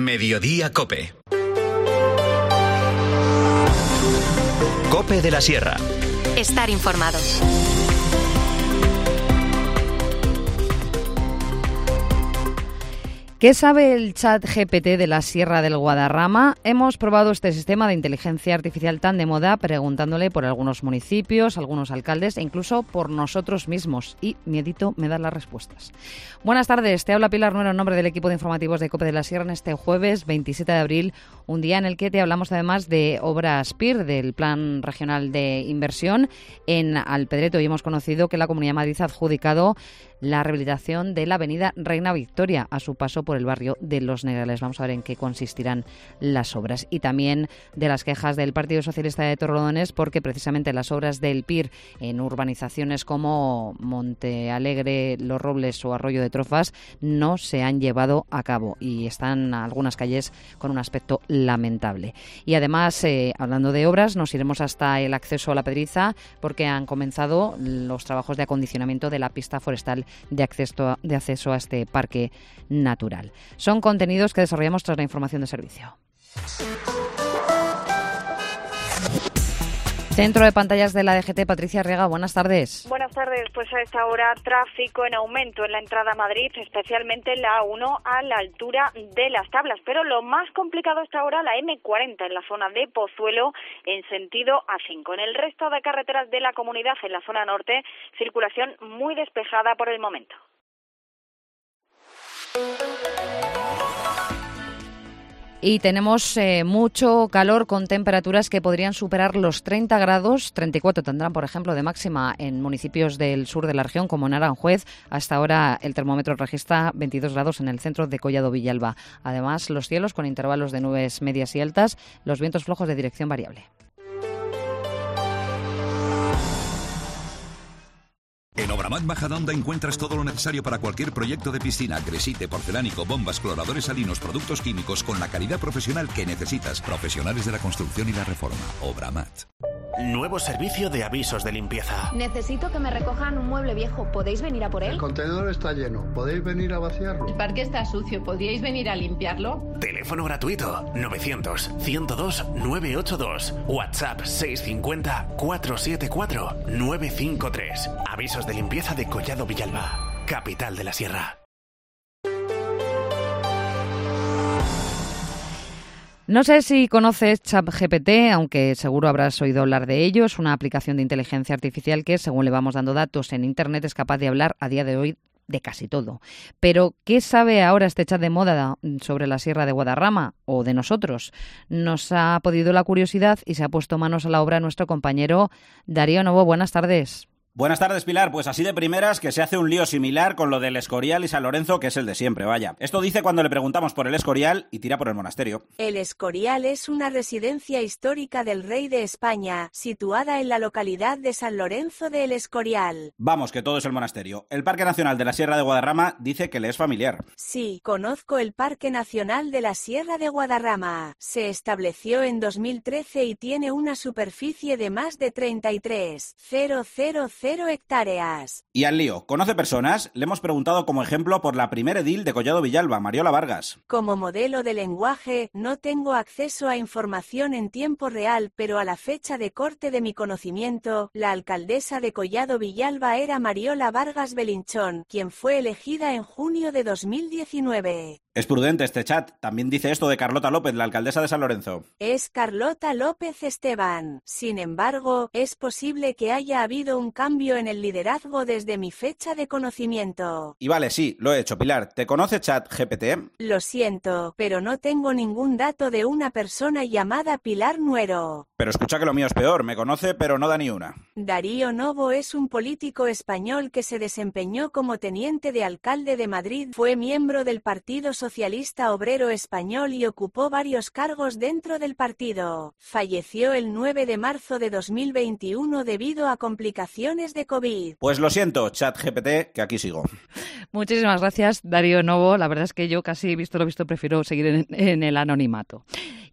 Mediodía COPE. COPE de la Sierra. Estar informados. ¿Qué sabe el ChatGPT de la Sierra del Guadarrama? Hemos probado este sistema de inteligencia artificial tan de moda preguntándole por algunos municipios, algunos alcaldes e incluso por nosotros mismos. Y miedito me da las respuestas. Buenas tardes, te habla Pilar Nuero en nombre del equipo de informativos de COPE de la Sierra en este jueves 27 de abril, un día en el que te hablamos además de obras PIR, del Plan Regional de Inversión en Alpedreto, y hemos conocido que la Comunidad de Madrid ha adjudicado la rehabilitación de la avenida Reina Victoria a su paso por el barrio de Los Negrales. Vamos a ver en qué consistirán las obras. Y también de las quejas del Partido Socialista de Torrelodones, porque precisamente las obras del PIR en urbanizaciones como Monte Alegre, Los Robles o Arroyo de Trofas no se han llevado a cabo y están algunas calles con un aspecto lamentable. Y además, hablando de obras, nos iremos hasta el acceso a la Pedriza, porque han comenzado los trabajos de acondicionamiento de la pista forestal de acceso a este parque natural. Son contenidos que desarrollamos tras la información de servicio. Centro de pantallas de la DGT, Patricia Riega, buenas tardes. Buenas tardes, pues a esta hora tráfico en aumento en la entrada a Madrid, especialmente la A1 a la altura de Las Tablas, pero lo más complicado está ahora la M40 en la zona de Pozuelo en sentido A5. En el resto de carreteras de la comunidad en la zona norte, circulación muy despejada por el momento. Y tenemos mucho calor con temperaturas que podrían superar los 30 grados. 34 tendrán, por ejemplo, de máxima en municipios del sur de la región, como en Aranjuez. Hasta ahora el termómetro registra 22 grados en el centro de Collado Villalba. Además, los cielos con intervalos de nubes medias y altas, los vientos flojos de dirección variable. En Obramat Majadahonda encuentras todo lo necesario para cualquier proyecto de piscina, gresite, porcelánico, bombas, cloradores salinos, productos químicos con la calidad profesional que necesitas. Profesionales de la construcción y la reforma. Obramat. Nuevo servicio de avisos de limpieza. Necesito que me recojan un mueble viejo. ¿Podéis venir a por él? El contenedor está lleno. ¿Podéis venir a vaciarlo? El parque está sucio. ¿Podríais venir a limpiarlo? Teléfono gratuito 900-102-982. WhatsApp 650-474-953. Avisos de limpieza de Collado Villalba, capital de la Sierra. No sé si conoces ChatGPT, aunque seguro habrás oído hablar de ello. Es una aplicación de inteligencia artificial que, según le vamos dando datos en Internet, es capaz de hablar a día de hoy de casi todo. Pero, ¿qué sabe ahora este chat de moda sobre la Sierra de Guadarrama o de nosotros? Nos ha podido la curiosidad y se ha puesto manos a la obra nuestro compañero Darío Novo. Buenas tardes. Buenas tardes, Pilar. Pues así de primeras que se hace un lío similar con lo del Escorial y San Lorenzo, que es el de siempre, vaya. Esto dice cuando le preguntamos por el Escorial y tira por el monasterio. El Escorial es una residencia histórica del rey de España, situada en la localidad de San Lorenzo de El Escorial. Vamos, que todo es el monasterio. El Parque Nacional de la Sierra de Guadarrama dice que le es familiar. Sí, conozco el Parque Nacional de la Sierra de Guadarrama. Se estableció en 2013 y tiene una superficie de más de 33,000 hectáreas. Y al lío, ¿conoce personas? Le hemos preguntado como ejemplo por la primer edil de Collado Villalba, Mariola Vargas. Como modelo de lenguaje, no tengo acceso a información en tiempo real, pero a la fecha de corte de mi conocimiento, la alcaldesa de Collado Villalba era Mariola Vargas Belinchón, quien fue elegida en junio de 2019. Es prudente este chat. También dice esto de Carlota López, la alcaldesa de San Lorenzo. Es Carlota López Esteban. Sin embargo, es posible que haya habido un cambio en el liderazgo desde mi fecha de conocimiento. Y vale, sí, lo he hecho, Pilar. ¿Te conoce ChatGPT? Lo siento, pero no tengo ningún dato de una persona llamada Pilar Nuero. Pero escucha que lo mío es peor. Me conoce, pero no da ni una. Darío Novo es un político español que se desempeñó como teniente de alcalde de Madrid. Fue miembro del Partido Socialista Obrero Español y ocupó varios cargos dentro del partido. Falleció el 9 de marzo de 2021 debido a complicaciones de COVID. Pues lo siento, ChatGPT, que aquí sigo. Muchísimas gracias, Darío Novo. La verdad es que yo casi, visto lo visto, prefiero seguir en el anonimato.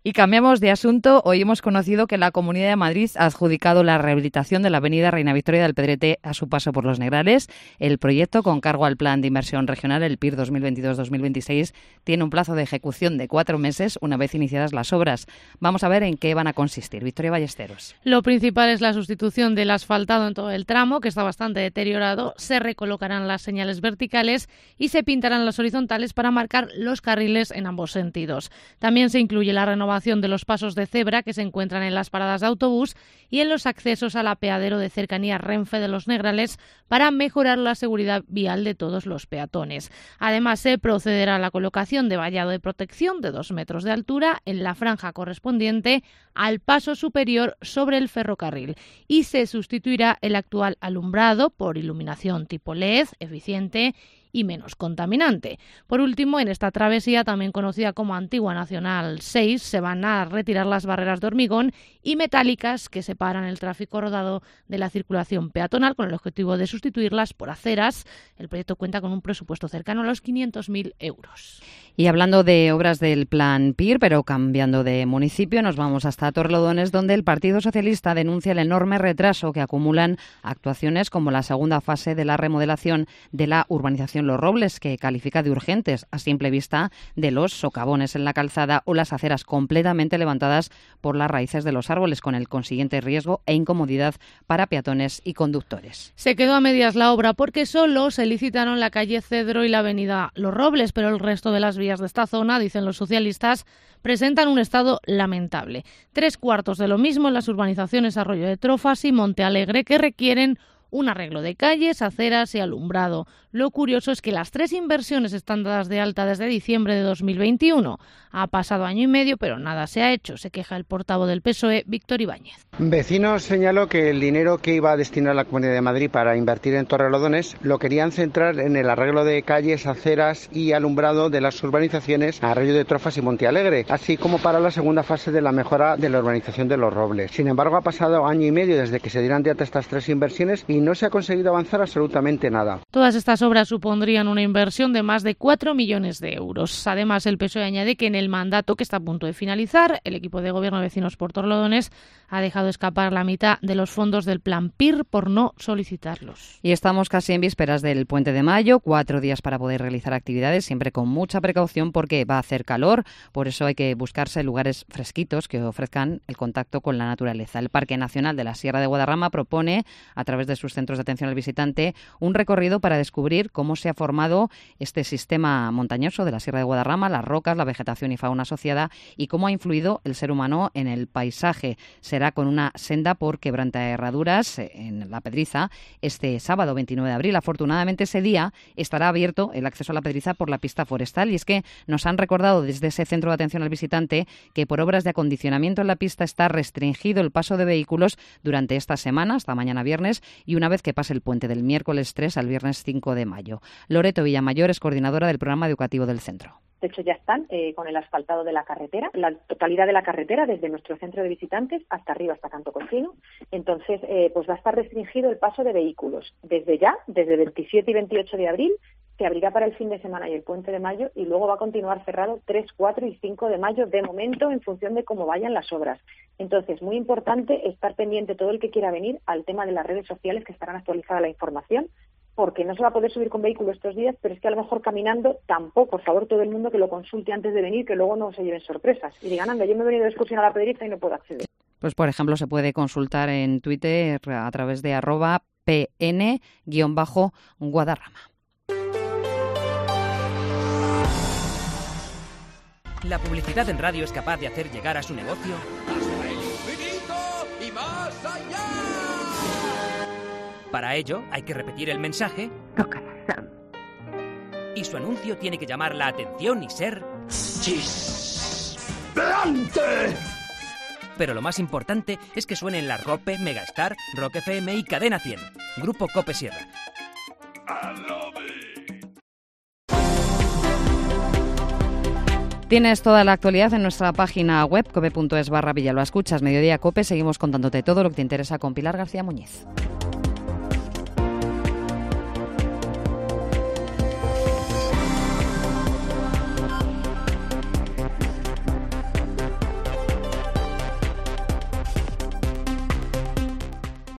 Y cambiamos de asunto. Hoy hemos conocido que la Comunidad de Madrid ha adjudicado la rehabilitación de la avenida Reina Victoria del Pedrete a su paso por Los Negrales. El proyecto, con cargo al Plan de Inversión Regional, el PIR 2022-2026, tiene un plazo de ejecución de 4 meses una vez iniciadas las obras. Vamos a ver en qué van a consistir. Victoria Ballesteros. Lo principal es la sustitución del asfaltado en todo el tramo, que está bastante deteriorado. Se recolocarán las señales verticales y se pintarán las horizontales para marcar los carriles en ambos sentidos. También se incluye la renovación de los pasos de cebra que se encuentran en las paradas de autobús y en los accesos al apeadero de cercanía Renfe de Los Negrales para mejorar la seguridad vial de todos los peatones. Además, se procederá a la colocación de vallado de protección de 2 metros de altura en la franja correspondiente al paso superior sobre el ferrocarril y se sustituirá el actual alumbrado por iluminación tipo LED, eficiente y menos contaminante. Por último, en esta travesía, también conocida como Antigua Nacional 6, se van a retirar las barreras de hormigón y metálicas que separan el tráfico rodado de la circulación peatonal, con el objetivo de sustituirlas por aceras. El proyecto cuenta con un presupuesto cercano a los 500.000 euros. Y hablando de obras del plan PIR, pero cambiando de municipio, nos vamos hasta Torrelodones, donde el Partido Socialista denuncia el enorme retraso que acumulan actuaciones como la segunda fase de la remodelación de la urbanización Los Robles, que califica de urgentes a simple vista de los socavones en la calzada o las aceras completamente levantadas por las raíces de los árboles, con el consiguiente riesgo e incomodidad para peatones y conductores. Se quedó a medias la obra porque solo se licitaron la calle Cedro y la avenida Los Robles, pero el resto de las vías de esta zona, dicen los socialistas, presentan un estado lamentable. 3/4 de lo mismo en las urbanizaciones Arroyo de Trofas y Monte Alegre, que requieren un arreglo de calles, aceras y alumbrado. Lo curioso es que las 3 inversiones están dadas de alta desde diciembre de 2021. Ha pasado año y medio, pero nada se ha hecho, se queja el portavoz del PSOE, Víctor Ibáñez. Vecinos señaló que el dinero que iba a destinar la Comunidad de Madrid para invertir en Torrelodones lo querían centrar en el arreglo de calles, aceras y alumbrado de las urbanizaciones Arroyo de Trofas y Monte Alegre, así como para la segunda fase de la mejora de la urbanización de Los Robles. Sin embargo, ha pasado año y medio desde que se dieran de alta estas 3 inversiones y no se ha conseguido avanzar absolutamente nada. Todas estas obras supondrían una inversión de más de 4 millones de euros. Además, el PSOE añade que en el mandato, que está a punto de finalizar, el equipo de gobierno de Vecinos por Torrelodones ha dejado escapar la mitad de los fondos del plan PIR por no solicitarlos. Y estamos casi en vísperas del Puente de Mayo, 4 días para poder realizar actividades, siempre con mucha precaución porque va a hacer calor, por eso hay que buscarse lugares fresquitos que ofrezcan el contacto con la naturaleza. El Parque Nacional de la Sierra de Guadarrama propone, a través de sus centros de atención al visitante, un recorrido para descubrir cómo se ha formado este sistema montañoso de la Sierra de Guadarrama, las rocas, la vegetación y fauna asociada y cómo ha influido el ser humano en el paisaje. Será con una senda por quebrantaherraduras en la Pedriza este sábado 29 de abril. Afortunadamente ese día estará abierto el acceso a la Pedriza por la pista forestal y es que nos han recordado desde ese centro de atención al visitante que por obras de acondicionamiento en la pista está restringido el paso de vehículos durante esta semana, hasta mañana viernes, y una vez que pase el puente del miércoles 3 al viernes 5 de mayo. Loreto Villamayor es coordinadora del programa educativo del centro. De hecho, ya están con el asfaltado de la carretera, la totalidad de la carretera, desde nuestro centro de visitantes hasta arriba, hasta Canto Cochino. Entonces, pues va a estar restringido el paso de vehículos. Desde ya, desde el 27 y 28 de abril, se abrirá para el fin de semana y el puente de mayo, y luego va a continuar cerrado 3, 4 y 5 de mayo, de momento, en función de cómo vayan las obras. Entonces, muy importante estar pendiente todo el que quiera venir al tema de las redes sociales, que estarán actualizada la información, porque no se va a poder subir con vehículo estos días, pero es que a lo mejor caminando tampoco. Por favor, todo el mundo que lo consulte antes de venir, que luego no se lleven sorpresas y digan, anda, yo me he venido de excursión a la Pedriza y no puedo acceder. Pues, por ejemplo, se puede consultar en Twitter a través de @pn_Guadarrama. La publicidad en radio es capaz de hacer llegar a su negocio hasta el infinito y más allá. Para ello, hay que repetir el mensaje. Y su anuncio tiene que llamar la atención y ser... ¡Chisplante! Pero lo más importante es que suenen la Cope, Megastar, Rock FM y Cadena 100. Grupo Cope Sierra. Tienes toda la actualidad en nuestra página web cope.es/Villalba. Escuchas Mediodía Cope. Seguimos contándote todo lo que te interesa con Pilar García Muñiz.